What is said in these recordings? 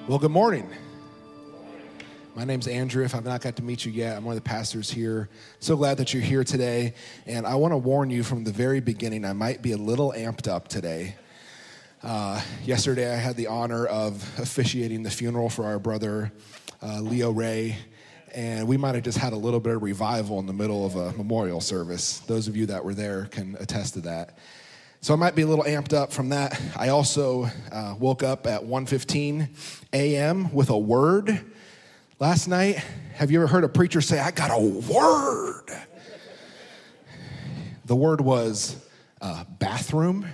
Well, good morning. My name's Andrew. If I've not got to meet you yet, I'm one of the pastors here. So glad that you're here today. And I want to warn you from the very beginning, I might be a little amped up today. Yesterday, I had the honor of officiating the funeral for our brother, Leo Ray. And we might have just had a little bit of revival in the middle of a memorial service. Those of you that were there can attest to that. So I might be a little amped up from that. I also woke up at 1:15 a.m. with a word last night. Have you ever heard a preacher say, I got a word? The word was bathroom.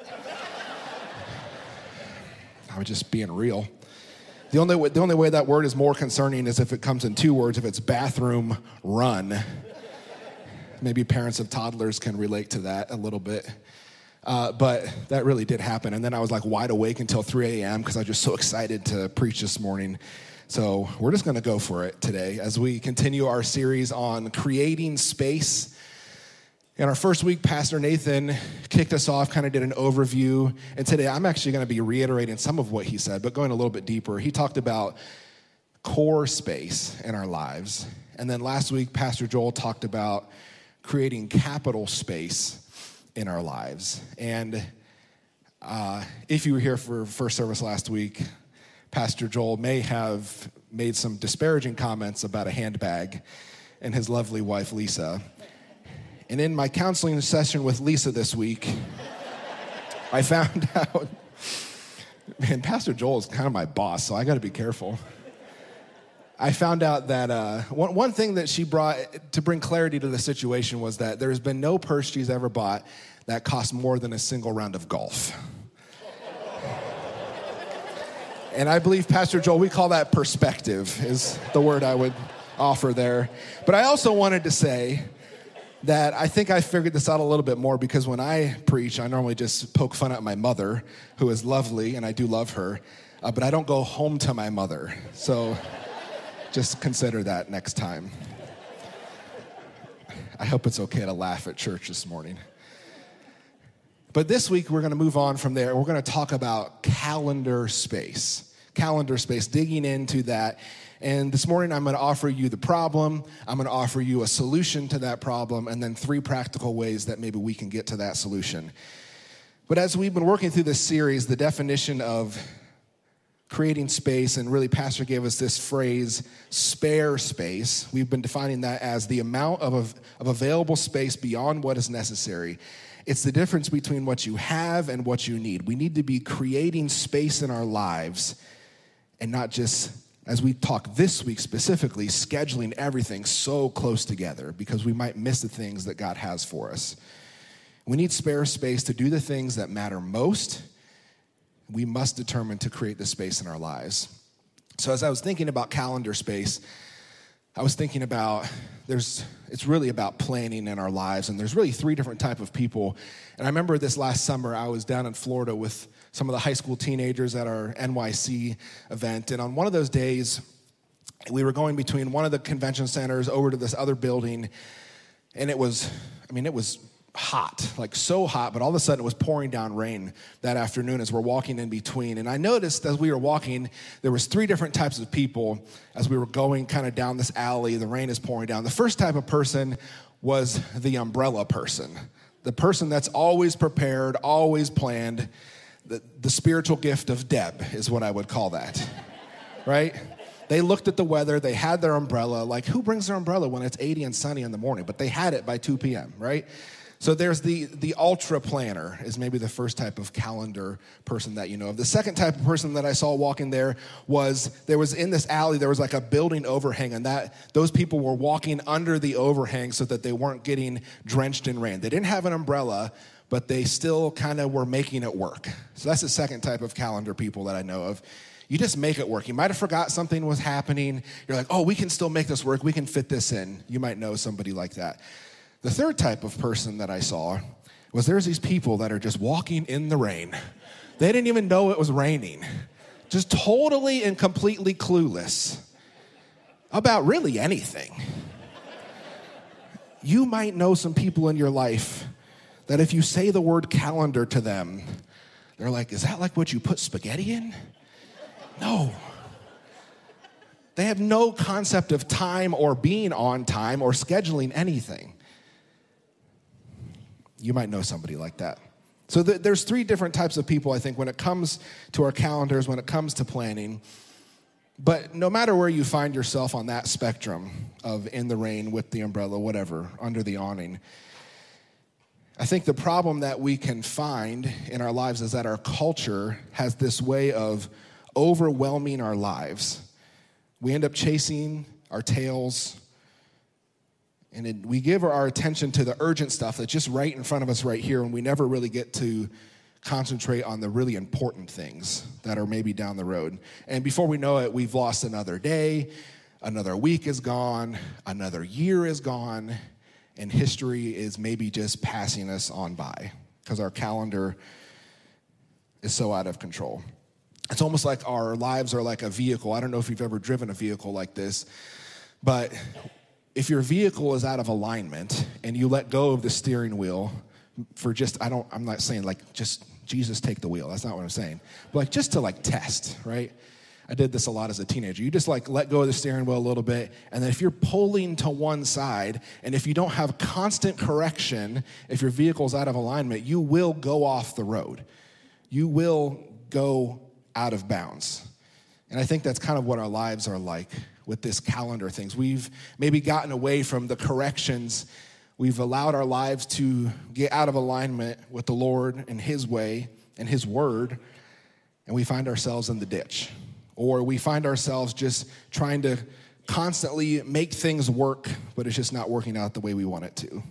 I was just being real. The only way that word is more concerning is if it comes in two words, if it's bathroom, run. Maybe parents of toddlers can relate to that a little bit. But that really did happen. And then I was like wide awake until 3 a.m. because I was just so excited to preach this morning. So we're just going to go for it today as we continue our series on creating space. In our first week, Pastor Nathan kicked us off, kind of did an overview. And today I'm actually going to be reiterating some of what he said, but going a little bit deeper. He talked about core space in our lives. And then last week, Pastor Joel talked about creating capital space in our lives. And if you were here for first service last week, Pastor Joel may have made some disparaging comments about a handbag and his lovely wife, Lisa. And in my counseling session with Lisa this week, I found out, man, Pastor Joel is kind of my boss, so I got to be careful. I found out that one thing that she brought to bring clarity to the situation was that there's been no purse she's ever bought that cost more than a single round of golf. And I believe, Pastor Joel, we call that perspective is the word I would offer there. But I also wanted to say that I think I figured this out a little bit more because when I preach, I normally just poke fun at my mother, who is lovely, and I do love her, but I don't go home to my mother. So just consider that next time. I hope it's okay to laugh at church this morning. But this week, we're going to move on from there. We're going to talk about calendar space, digging into that. And this morning, I'm going to offer you the problem. I'm going to offer you a solution to that problem, and then 3 practical ways that maybe we can get to that solution. But as we've been working through this series, the definition of creating space, and really Pastor gave us this phrase, spare space. We've been defining that as the amount of available space beyond what is necessary. It's the difference between what you have and what you need. We need to be creating space in our lives and not just, as we talk this week specifically, scheduling everything so close together because we might miss the things that God has for us. We need spare space to do the things that matter most. We must determine to create the space in our lives. So as I was thinking about calendar space, I was thinking about it's really about planning in our lives, and there's really 3 different types of people. And I remember this last summer, I was down in Florida with some of the high school teenagers at our NYC event, and on one of those days, we were going between one of the convention centers over to this other building, and it was hot, like so hot, but all of a sudden it was pouring down rain that afternoon as we're walking in between. And I noticed as we were walking, there was 3 different types of people as we were going kind of down this alley. The rain is pouring down. The first type of person was the umbrella person, the person that's always prepared, always planned. The spiritual gift of Deb is what I would call that, right? They looked at the weather, they had their umbrella. Like, who brings their umbrella when it's 80 and sunny in the morning? But they had it by 2 p.m., right? So there's the ultra planner is maybe the first type of calendar person that you know of. The second type of person that I saw walking there was in this alley, there was like a building overhang, and those people were walking under the overhang so that they weren't getting drenched in rain. They didn't have an umbrella, but they still kind of were making it work. So that's the second type of calendar people that I know of. You just make it work. You might have forgot something was happening. You're like, oh, we can still make this work. We can fit this in. You might know somebody like that. The third type of person that I saw was there's these people that are just walking in the rain. They didn't even know it was raining. Just totally and completely clueless about really anything. You might know some people in your life that if you say the word calendar to them, they're like, is that like what you put spaghetti in? No, They have no concept of time or being on time or scheduling anything. You might know somebody like that. So there's three different types of people, I think, when it comes to our calendars, when it comes to planning. But no matter where you find yourself on that spectrum of in the rain, with the umbrella, whatever, under the awning, I think the problem that we can find in our lives is that our culture has this way of overwhelming our lives. We end up chasing our tails, and we give our attention to the urgent stuff that's just right in front of us right here, and we never really get to concentrate on the really important things that are maybe down the road. And before we know it, we've lost another day, another week is gone, another year is gone, and history is maybe just passing us on by because our calendar is so out of control. It's almost like our lives are like a vehicle. I don't know if you've ever driven a vehicle like this, but if your vehicle is out of alignment and you let go of the steering wheel for just, I'm not saying like just Jesus take the wheel. That's not what I'm saying. But like just to like test, right? I did this a lot as a teenager. You just like let go of the steering wheel a little bit, and then if you're pulling to one side, and if you don't have constant correction, if your vehicle's out of alignment, you will go off the road. You will go out of bounds. And I think that's kind of what our lives are like with this calendar things. We've maybe gotten away from the corrections. We've allowed our lives to get out of alignment with the Lord and His way and His word, and we find ourselves in the ditch. Or we find ourselves just trying to constantly make things work, but it's just not working out the way we want it to.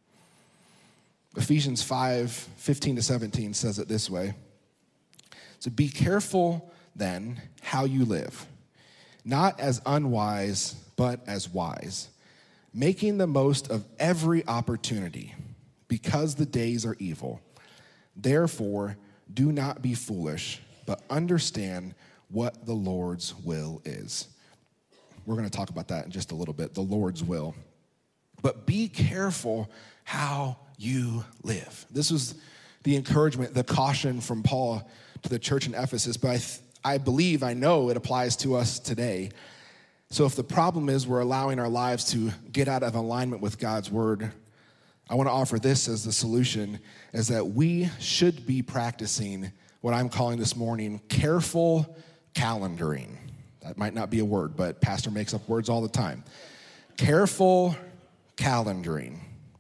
Ephesians 5:15-17 says it this way. So be careful then how you live, not as unwise, but as wise, making the most of every opportunity, because the days are evil. Therefore, do not be foolish, but understand what the Lord's will is. We're going to talk about that in just a little bit, the Lord's will. But be careful how you live. This was the encouragement, the caution from Paul to the church in Ephesus, but I know it applies to us today. So if the problem is we're allowing our lives to get out of alignment with God's word, I want to offer this as the solution, is that we should be practicing what I'm calling this morning careful calendaring. That might not be a word, but pastor makes up words all the time. Careful calendaring.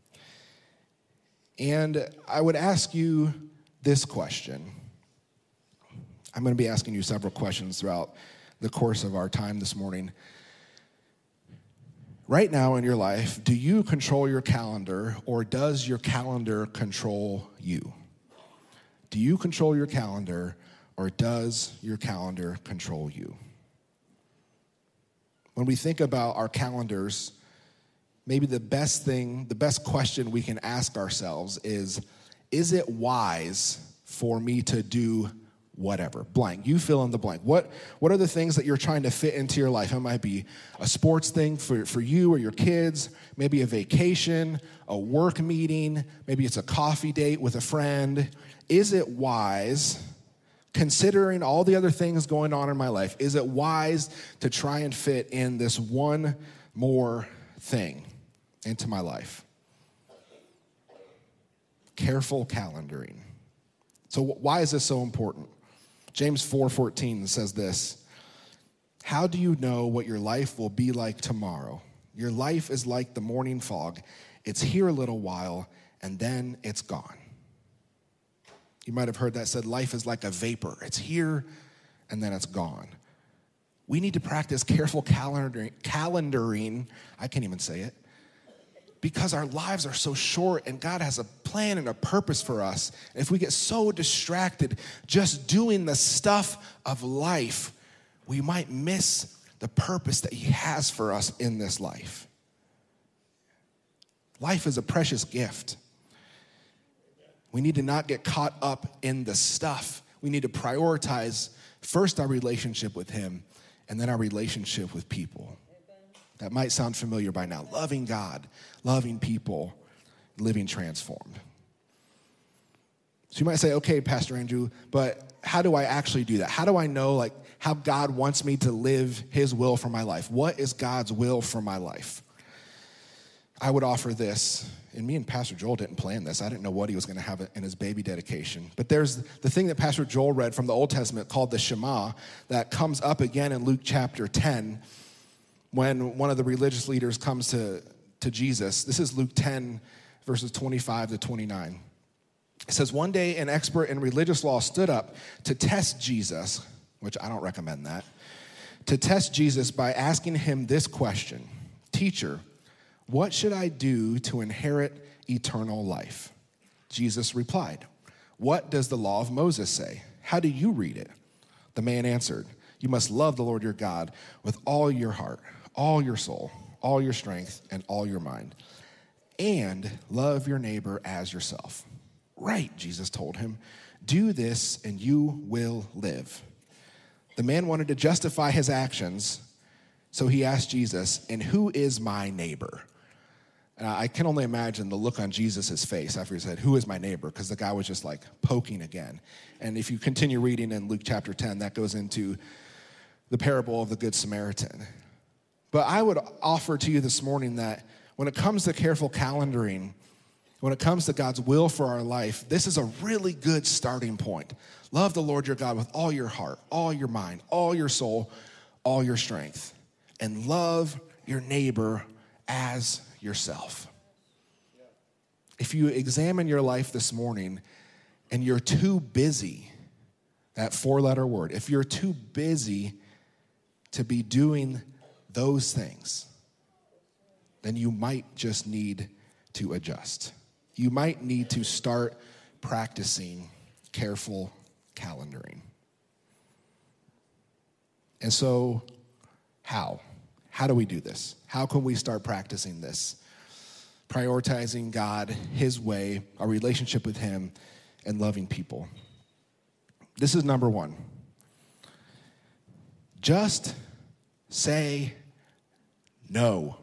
And I would ask you this question. I'm going to be asking you several questions throughout the course of our time this morning. Right now in your life, do you control your calendar, or does your calendar control you? Do you control your calendar, or does your calendar control you? When we think about our calendars, maybe the best question we can ask ourselves is it wise for me to do whatever, blank? You fill in the blank. What are the things that you're trying to fit into your life? It might be a sports thing for you or your kids, maybe a vacation, a work meeting, maybe it's a coffee date with a friend. Is it wise, considering all the other things going on in my life, is it wise to try and fit in this one more thing into my life? Careful calendaring. So why is this so important? James 4:14 says this: how do you know what your life will be like tomorrow? Your life is like the morning fog. It's here a little while, and then it's gone. You might have heard that said, life is like a vapor. It's here, and then it's gone. We need to practice careful calendaring. I can't even say it. Because our lives are so short, and God has a plan and a purpose for us. And if we get so distracted just doing the stuff of life, we might miss the purpose that He has for us in this life. Life is a precious gift. We need to not get caught up in the stuff. We need to prioritize first our relationship with Him, and then our relationship with people. That might sound familiar by now. Loving God, loving people, living transformed. So you might say, okay, Pastor Andrew, but how do I actually do that? How do I know how God wants me to live his will for my life? What is God's will for my life? I would offer this, and me and Pastor Joel didn't plan this. I didn't know what he was going to have in his baby dedication. But there's the thing that Pastor Joel read from the Old Testament called the Shema that comes up again in Luke chapter 10 when one of the religious leaders comes to Jesus. This is Luke 10, verses 25 to 29. It says, one day an expert in religious law stood up to test Jesus, which I don't recommend that, to test Jesus by asking him this question, Teacher, what should I do to inherit eternal life? Jesus replied, what does the law of Moses say? How do you read it? The man answered, you must love the Lord your God with all your heart, all your soul, all your strength, and all your mind, and love your neighbor as yourself. Right, Jesus told him, do this and you will live. The man wanted to justify his actions, so he asked Jesus, and who is my neighbor? And I can only imagine the look on Jesus' face after he said, who is my neighbor? Because the guy was just poking again. And if you continue reading in Luke chapter 10, that goes into the parable of the Good Samaritan. But I would offer to you this morning that when it comes to careful calendaring, when it comes to God's will for our life, this is a really good starting point. Love the Lord your God with all your heart, all your mind, all your soul, all your strength. And love your neighbor as yourself. If you examine your life this morning and you're too busy, that 4-letter word, if you're too busy to be doing those things, then you might just need to adjust. You might need to start practicing careful calendaring. And so, how? How do we do this? How can we start practicing this? Prioritizing God, his way, our relationship with him, and loving people. This is number one. Just say no.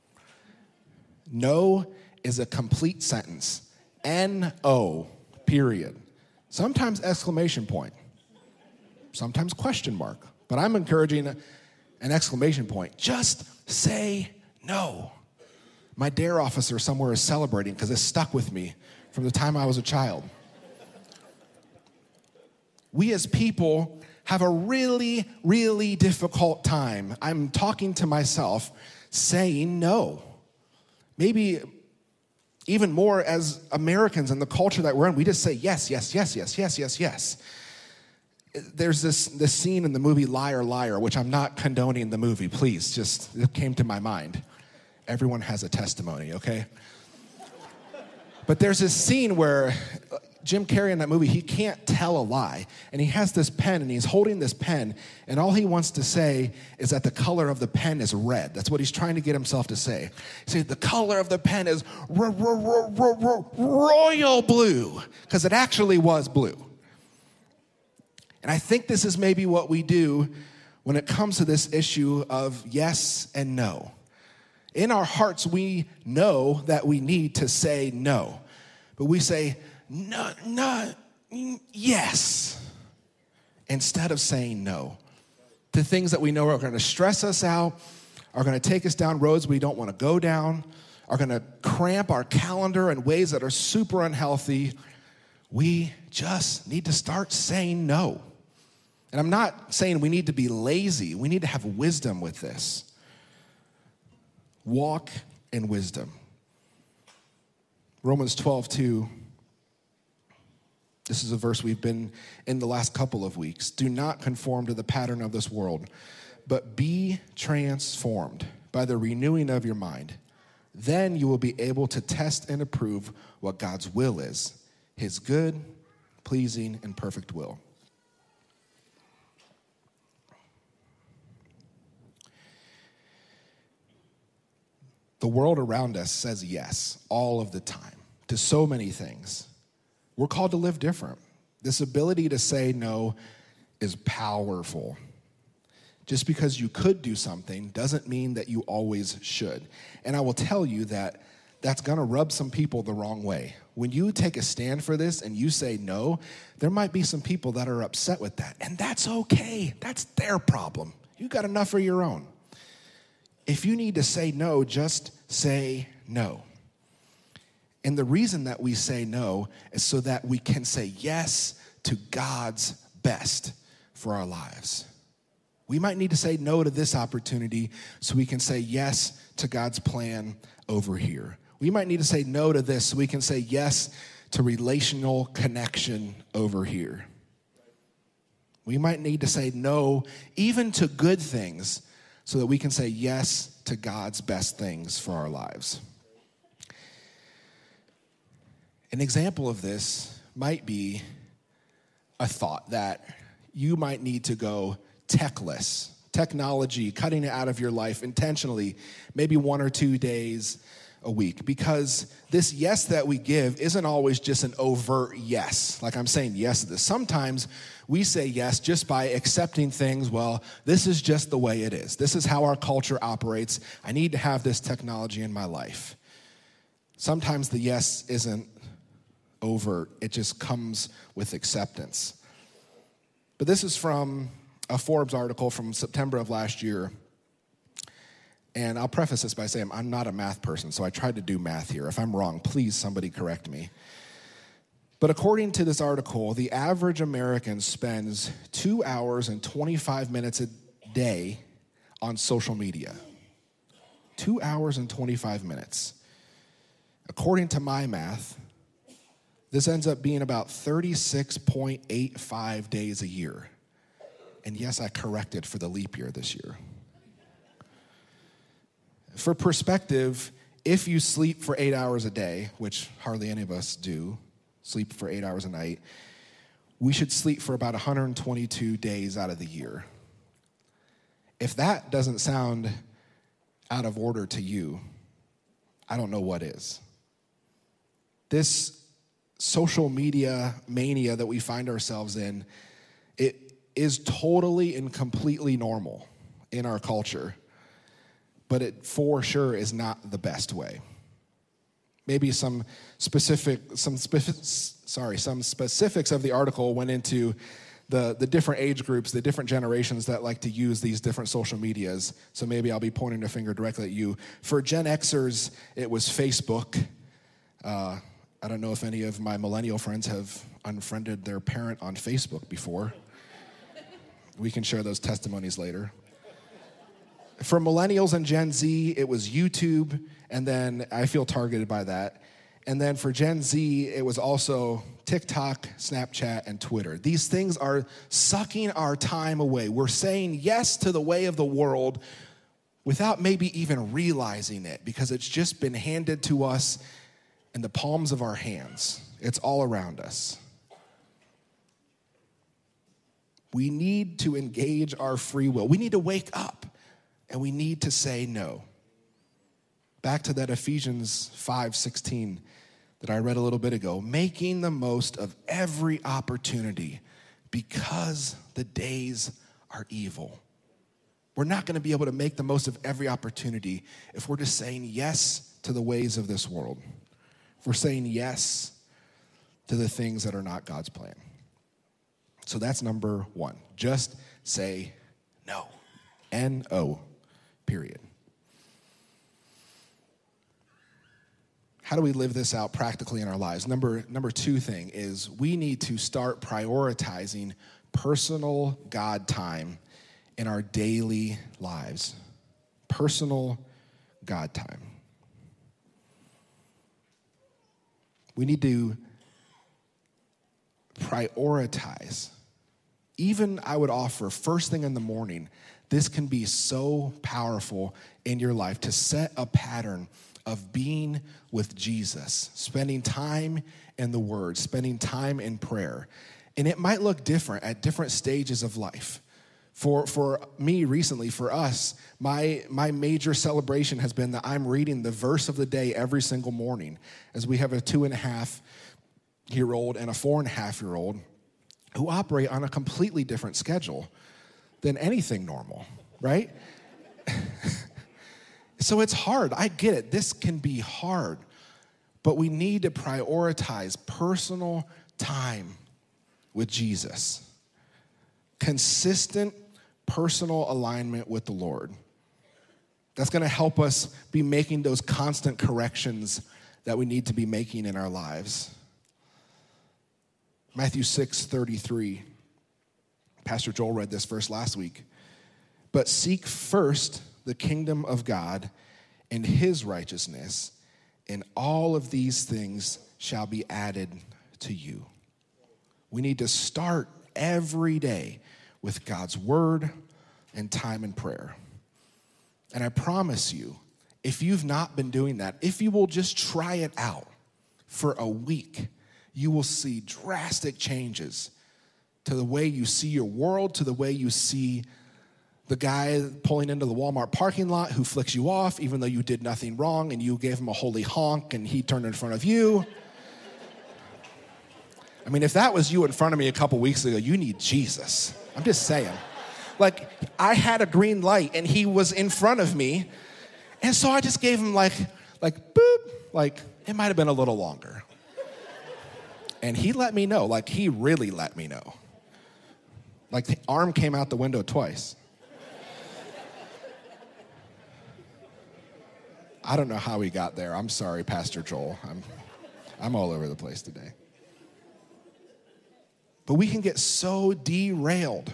No is a complete sentence. N-O, period. Sometimes exclamation point. Sometimes question mark. But I'm encouraging an exclamation point. Just say no. My DARE officer somewhere is celebrating because it stuck with me from the time I was a child. We as people have a really, really difficult time. I'm talking to myself saying no. Maybe even more as Americans in the culture that we're in, we just say yes, yes, yes, yes, yes, yes, yes. There's this scene in the movie Liar, Liar, which I'm not condoning the movie, please, just it came to my mind. Everyone has a testimony, okay? But there's this scene where Jim Carrey in that movie, he can't tell a lie. And he has this pen, and he's holding this pen, and all he wants to say is that the color of the pen is red. That's what he's trying to get himself to say. He says, the color of the pen is royal blue, because it actually was blue. And I think this is maybe what we do when it comes to this issue of yes and no. In our hearts, we know that we need to say no. But we say, no, yes, instead of saying no to things that we know are going to stress us out, are going to take us down roads we don't want to go down, are going to cramp our calendar in ways that are super unhealthy. We just need to start saying no. And I'm not saying we need to be lazy. We need to have wisdom with this. Walk in wisdom. Romans 12:2. This is a verse we've been in the last couple of weeks. Do not conform to the pattern of this world, but be transformed by the renewing of your mind. Then you will be able to test and approve what God's will is, his good, pleasing, and perfect will. The world around us says yes all of the time to so many things. We're called to live different. This ability to say no is powerful. Just because you could do something doesn't mean that you always should. And I will tell you that that's going to rub some people the wrong way. When you take a stand for this and you say no, there might be some people that are upset with that, and that's okay. That's their problem. You got enough of your own. If you need to say no, just say no. And the reason that we say no is so that we can say yes to God's best for our lives. We might need to say no to this opportunity so we can say yes to God's plan over here. We might need to say no to this so we can say yes to relational connection over here. We might need to say no even to good things so that we can say yes to God's best things for our lives. An example of this might be a thought that you might need to go techless, technology, cutting it out of your life intentionally, maybe 1 or 2 days a week, because this yes that we give isn't always just an overt yes. Like I'm saying yes to this. Sometimes we say yes just by accepting things. Well, this is just the way it is. This is how our culture operates. I need to have this technology in my life. Sometimes the yes isn't overt. It just comes with acceptance. But this is from a Forbes article from September of last year. And I'll preface this by saying I'm not a math person, so I tried to do math here. If I'm wrong, please somebody correct me. But according to this article, the average American spends 2 hours and 25 minutes a day on social media. 2 hours and 25 minutes. According to my math, this ends up being about 36.85 days a year. And yes, I corrected for the leap year this year. For perspective, if you sleep for 8 hours a day, which hardly any of us do, sleep for 8 hours a night, we should sleep for about 122 days out of the year. If that doesn't sound out of order to you, I don't know what is. This social media mania that we find ourselves in, it is totally and completely normal in our culture, but it for sure is not the best way. Maybe some specifics of the article went into the different age groups, the different generations that like to use these different social medias. So maybe I'll be pointing a finger directly at you. For Gen Xers, it was Facebook. I don't know if any of my millennial friends have unfriended their parent on Facebook before. We can share those testimonies later. For millennials and Gen Z, it was YouTube, and then I feel targeted by that. And then for Gen Z, it was also TikTok, Snapchat, and Twitter. These things are sucking our time away. We're saying yes to the way of the world without maybe even realizing it, because it's just been handed to us in the palms of our hands. It's all around us. We need to engage our free will. We need to wake up, and we need to say no. Back to that Ephesians 5:16 that I read a little bit ago, making the most of every opportunity because the days are evil. We're not going to be able to make the most of every opportunity if we're just saying yes to the ways of this world. If we're saying yes to the things that are not God's plan. So that's number one. Just say no. N-O, period. How do we live this out practically in our lives? Number two thing is we need to start prioritizing personal God time in our daily lives. Personal God time. We need to prioritize. Even I would offer first thing in the morning, this can be so powerful in your life to set a pattern of being with Jesus, spending time in the Word, spending time in prayer. And it might look different at different stages of life. For me recently, for us, my major celebration has been that I'm reading the verse of the day every single morning, as we have a 2.5-year-old and a 4.5-year-old who operate on a completely different schedule than anything normal, right? So it's hard. I get it. This can be hard. But we need to prioritize personal time with Jesus. Consistent personal alignment with the Lord. That's going to help us be making those constant corrections that we need to be making in our lives. Matthew 6:33. Pastor Joel read this verse last week. But seek first the kingdom of God and his righteousness, and all of these things shall be added to you. We need to start every day with God's word and time in prayer. And I promise you, if you've not been doing that, if you will just try it out for a week, you will see drastic changes to the way you see your world, to the way you see the guy pulling into the Walmart parking lot who flicks you off even though you did nothing wrong and you gave him a holy honk and he turned in front of you. I mean, if that was you in front of me a couple weeks ago, you need Jesus. I'm just saying. Like, I had a green light and he was in front of me, and so I just gave him like boop, like it might have been a little longer. And he let me know, like he really let me know. Like the arm came out the window twice. I don't know how he got there. I'm sorry, Pastor Joel. I'm all over the place today. But we can get so derailed.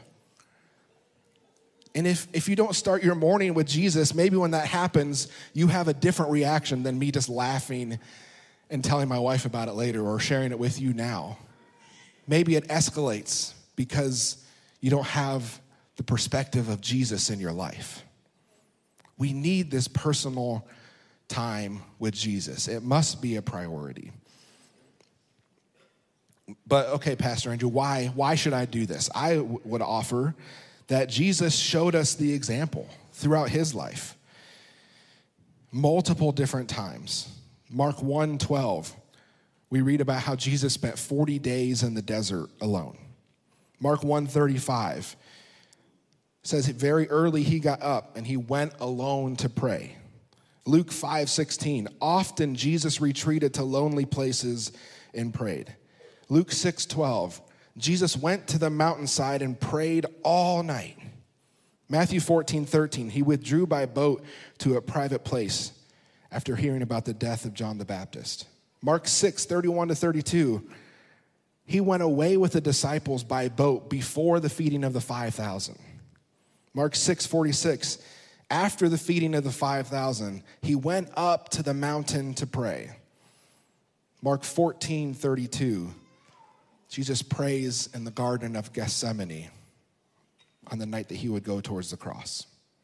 And if you don't start your morning with Jesus, maybe when that happens, you have a different reaction than me just laughing and telling my wife about it later or sharing it with you now. Maybe it escalates because you don't have the perspective of Jesus in your life. We need this personal time with Jesus. It must be a priority. But okay, Pastor Andrew, why should I do this? I would offer that Jesus showed us the example throughout his life. Multiple different times. Mark 1:12, we read about how Jesus spent 40 days in the desert alone. Mark 1:35 says very early he got up and he went alone to pray. Luke 5:16, often Jesus retreated to lonely places and prayed. Luke 6:12, Jesus went to the mountainside and prayed all night. Matthew 14:13, he withdrew by boat to a private place after hearing about the death of John the Baptist. Mark 6:31-32, he went away with the disciples by boat before the feeding of the 5,000. Mark 6:46, after the feeding of the 5,000, he went up to the mountain to pray. Mark 14:32, Jesus prays in the Garden of Gethsemane on the night that he would go towards the cross.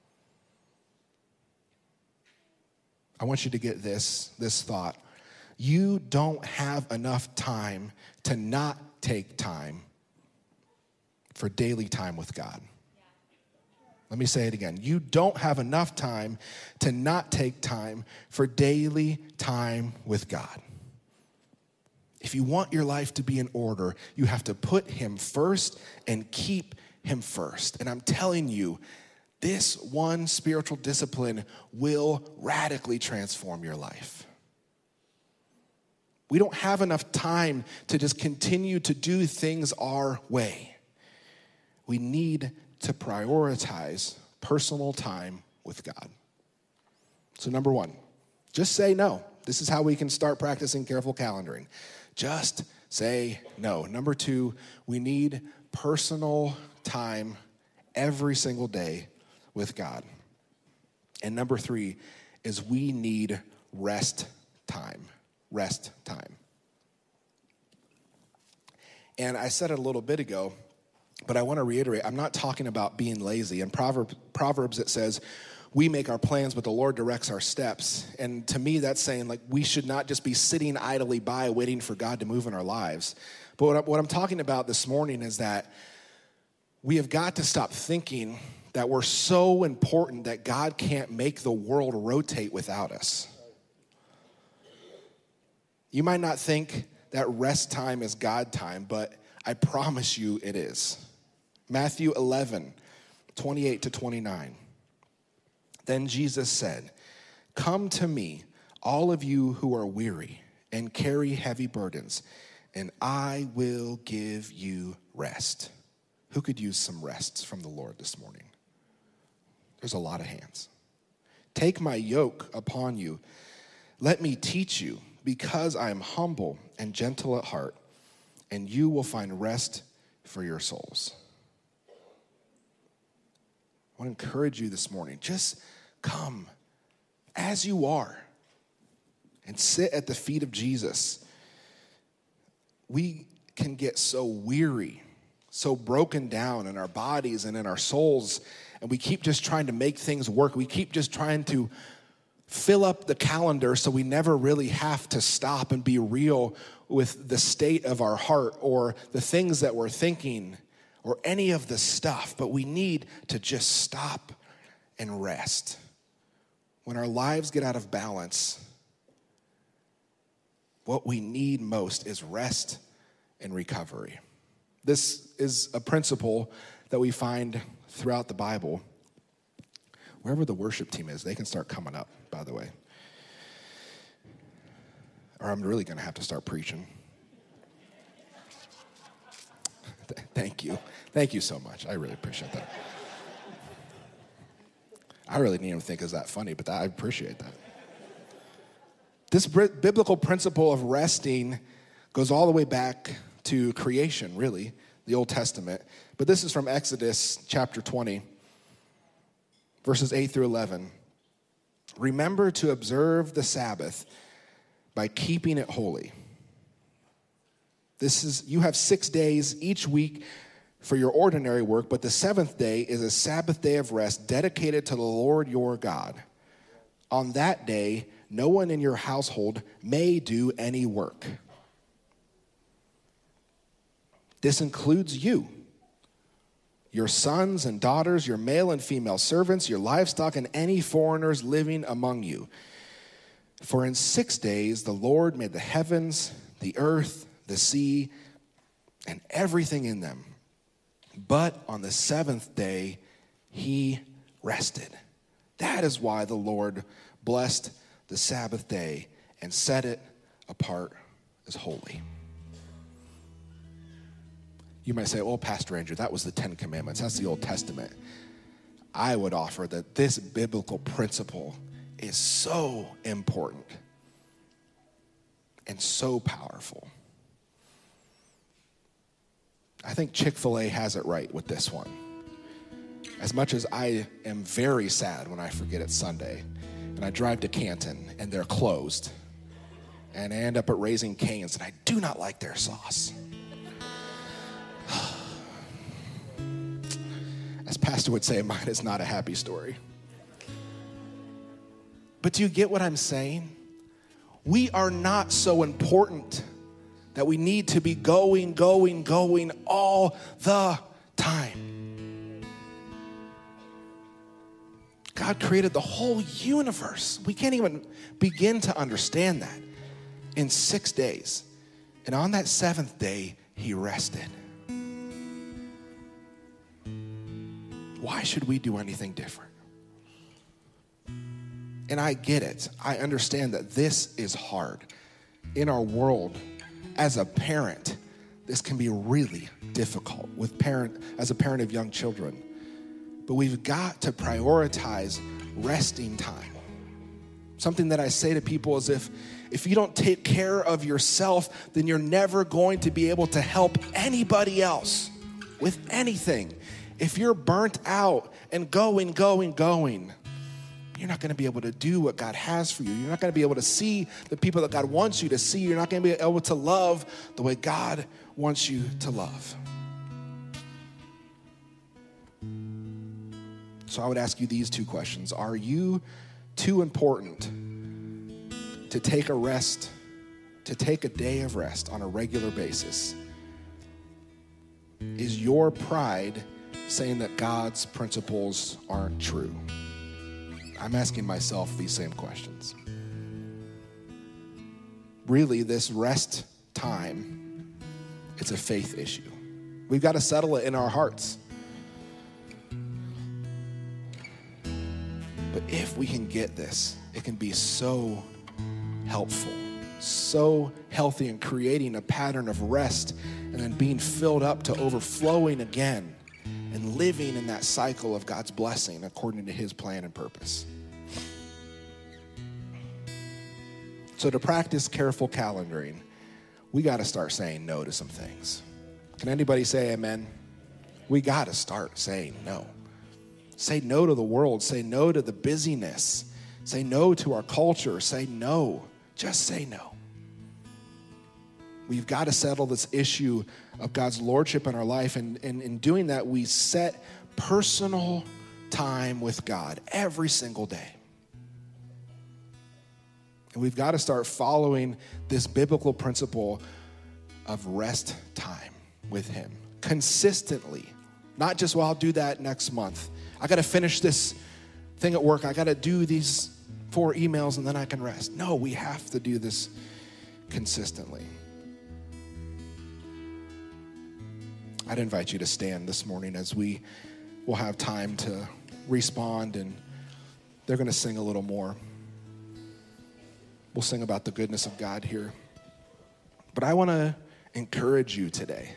I want you to get this thought. You don't have enough time to not take time for daily time with God. Let me say it again. You don't have enough time to not take time for daily time with God. If you want your life to be in order, you have to put him first and keep him first. And I'm telling you, this one spiritual discipline will radically transform your life. We don't have enough time to just continue to do things our way. We need to prioritize personal time with God. So number one, just say no. This is how we can start practicing careful calendaring. Just say no. Number two, we need personal time every single day with God. And number three is we need rest time. Rest time. And I said it a little bit ago, but I want to reiterate, I'm not talking about being lazy. In Proverbs it says, we make our plans, but the Lord directs our steps. And to me, that's saying like we should not just be sitting idly by waiting for God to move in our lives. But what I'm talking about this morning is that we have got to stop thinking that we're so important that God can't make the world rotate without us. You might not think that rest time is God time, but I promise you it is. Matthew 11:28-29. Then Jesus said, come to me, all of you who are weary and carry heavy burdens, and I will give you rest. Who could use some rest from the Lord this morning? There's a lot of hands. Take my yoke upon you. Let me teach you, because I am humble and gentle at heart, and you will find rest for your souls. I want to encourage you this morning. Just come as you are and sit at the feet of Jesus. We can get so weary, so broken down in our bodies and in our souls, and we keep just trying to make things work. We keep just trying to fill up the calendar so we never really have to stop and be real with the state of our heart or the things that we're thinking or any of the stuff. But we need to just stop and rest. When our lives get out of balance, what we need most is rest and recovery. This is a principle that we find throughout the Bible. Wherever the worship team is, they can start coming up, by the way. Or I'm really going to have to start preaching. Thank you. Thank you so much. I really appreciate that. I really didn't even think it was that funny, but I appreciate that. This biblical principle of resting goes all the way back to creation, really, the Old Testament. But this is from Exodus chapter 20, verses 8 through 11. Remember to observe the Sabbath by keeping it holy. You have 6 days each week for your ordinary work, but the seventh day is a Sabbath day of rest dedicated to the Lord your God. On that day, no one in your household may do any work. This includes you, your sons and daughters, your male and female servants, your livestock, and any foreigners living among you. For in 6 days the Lord made the heavens, the earth, the sea, and everything in them. But on the seventh day he rested. That is why the Lord blessed the Sabbath day and set it apart as holy. You might say, well, Pastor Andrew, that was the 10 Commandments. That's the Old Testament. I would offer that this biblical principle is so important and so powerful. I think Chick-fil-A has it right with this one. As much as I am very sad when I forget it's Sunday and I drive to Canton and they're closed and I end up at Raising Cane's and I do not like their sauce. As Pastor would say, mine is not a happy story. But do you get what I'm saying? We are not so important that we need to be going all the time. God created the whole universe. We can't even begin to understand that in 6 days. And on that seventh day, he rested. Why should we do anything different? And I get it. I understand that this is hard. In our world, as a parent, this can be really difficult as a parent of young children. But we've got to prioritize resting time. Something that I say to people is if you don't take care of yourself, then you're never going to be able to help anybody else with anything. If you're burnt out and going, you're not going to be able to do what God has for you. You're not going to be able to see the people that God wants you to see. You're not going to be able to love the way God wants you to love. So I would ask you these two questions. Are you too important to take a day of rest on a regular basis? Is your pride saying that God's principles aren't true? I'm asking myself these same questions. Really, this rest time, it's a faith issue. We've got to settle it in our hearts. But if we can get this, it can be so helpful so healthy and creating a pattern of rest and then being filled up to overflowing again and living in that cycle of God's blessing according to his plan and purpose. So to practice careful calendaring, we got to start saying no to some things. Can anybody say amen? We got to start saying no. Say no to the world. Say no to the busyness. Say no to our culture. Say no. Just say no. We've got to settle this issue of God's lordship in our life. And in doing that, we set personal time with God every single day. And we've got to start following this biblical principle of rest time with him consistently. Not just, well, I'll do that next month. I got to finish this thing at work. I got to do these 4 emails and then I can rest. No, we have to do this consistently. I'd invite you to stand this morning as we will have time to respond, and they're going to sing a little more. We'll sing about the goodness of God here. But I want to encourage you today.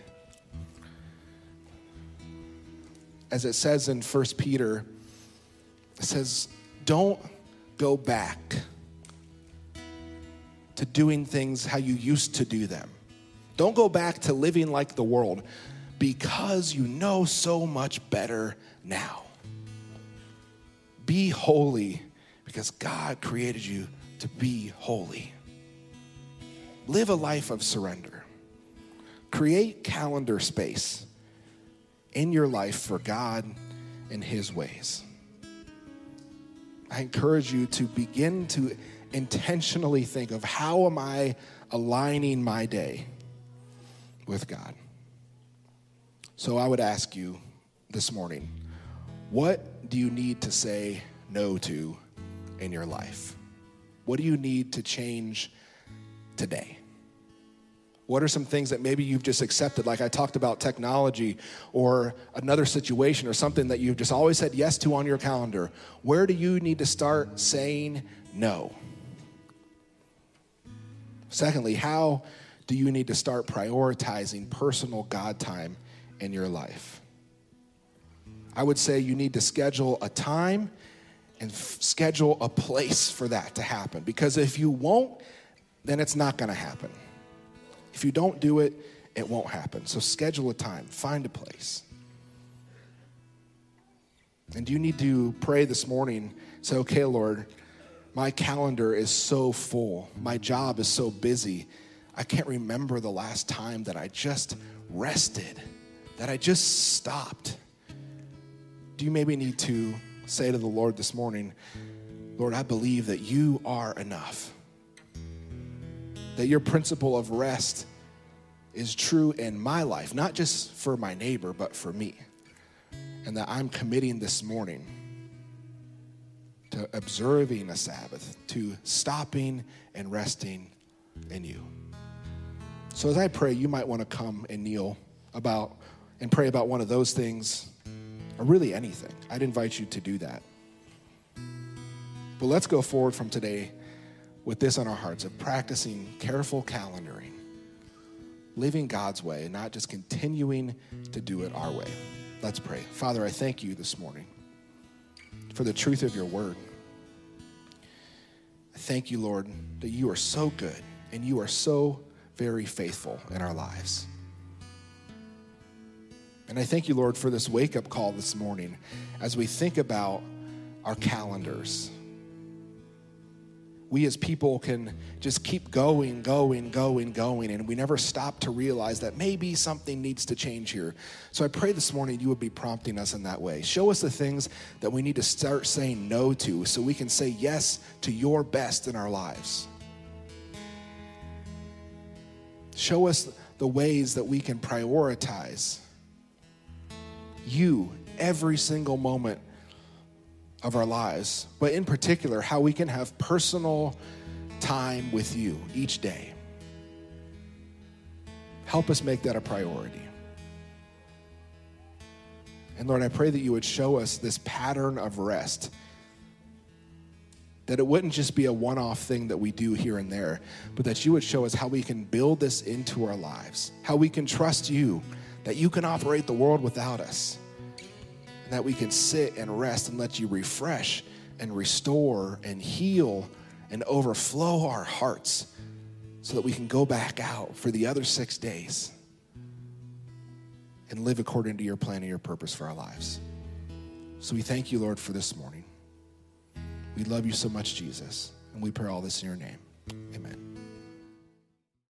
As it says in 1 Peter, it says, don't go back to doing things how you used to do them. Don't go back to living like the world, because you know so much better now. Be holy because God created you to be holy. Live a life of surrender. Create calendar space in your life for God and his ways. I encourage you to begin to intentionally think of, how am I aligning my day with God? So I would ask you this morning, what do you need to say no to in your life? What do you need to change today? What are some things that maybe you've just accepted? Like I talked about technology or another situation or something that you've just always said yes to on your calendar. Where do you need to start saying no? Secondly, how do you need to start prioritizing personal God time in your life? I would say you need to schedule a time and schedule a place for that to happen. Because if you won't, then it's not going to happen. If you don't do it, it won't happen. So schedule a time, find a place. And do you need to pray this morning? Say, okay, Lord, my calendar is so full. My job is so busy. I can't remember the last time that I just rested, that I just stopped. Do you maybe need to say to the Lord this morning, Lord, I believe that you are enough, that your principle of rest is true in my life, not just for my neighbor, but for me, and that I'm committing this morning to observing a Sabbath, to stopping and resting in you. So as I pray, you might want to come and kneel and pray about one of those things, or really anything. I'd invite you to do that. But let's go forward from today with this on our hearts, of practicing careful calendaring, living God's way, and not just continuing to do it our way. Let's pray. Father, I thank you this morning for the truth of your word. I thank you, Lord, that you are so good and you are so very faithful in our lives. And I thank you, Lord, for this wake-up call this morning as we think about our calendars. We as people can just keep going, and we never stop to realize that maybe something needs to change here. So I pray this morning you would be prompting us in that way. Show us the things that we need to start saying no to so we can say yes to your best in our lives. Show us the ways that we can prioritize you every single moment of our lives, but in particular, how we can have personal time with you each day. Help us make that a priority. And Lord, I pray that you would show us this pattern of rest That it wouldn't just be a one-off thing that we do here and there, but that you would show us how we can build this into our lives, how we can trust you, that you can operate the world without us, and that we can sit and rest and let you refresh and restore and heal and overflow our hearts so that we can go back out for the other 6 days and live according to your plan and your purpose for our lives. So we thank you, Lord, for this morning. We love you so much, Jesus, and we pray all this in your name. Amen.